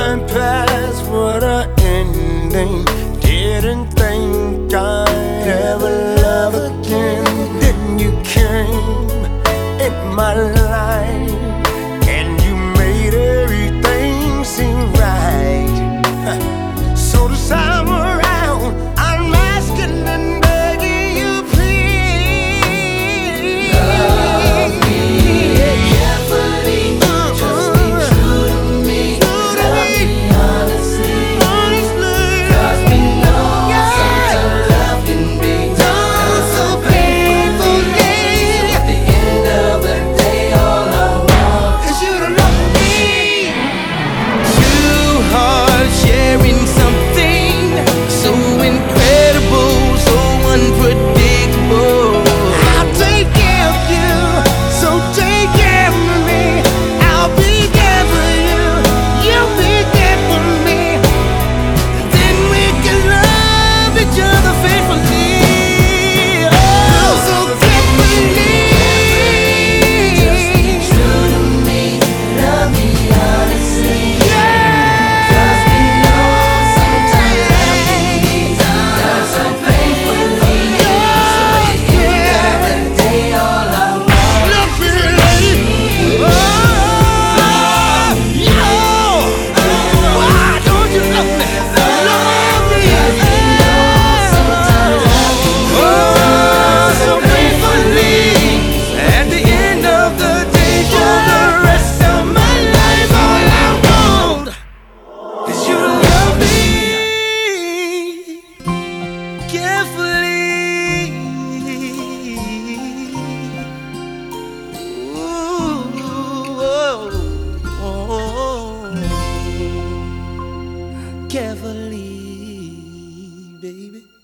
time passed, what a ending. Didn't think I'd ever love again. Then you came in my life, and you made everything seem right. So this time around, I'm asking and begging you, please love me carefully. Just be true to me. Love me honestly. Cause we know sometimes love can be done so painfully. So at the end of the day, all I want is you to love me. Two hearts sharing something so incredible, so unpredictable. I'll take care of you, so take care of me. I'll be there for you, you'll be there for me. Then we can love each other faithfully. Oh, so faithfully. just be true to me. Love me honestly. Cause we know sometimes love can be done so painfully. So at the end of the day, all I want Love me. Oh, why don't you love me? Love me. Oh, so faithfully. At the end of the day, for the rest of my life, all I want is you to love me carefully. Ooh, oh, carefully, baby.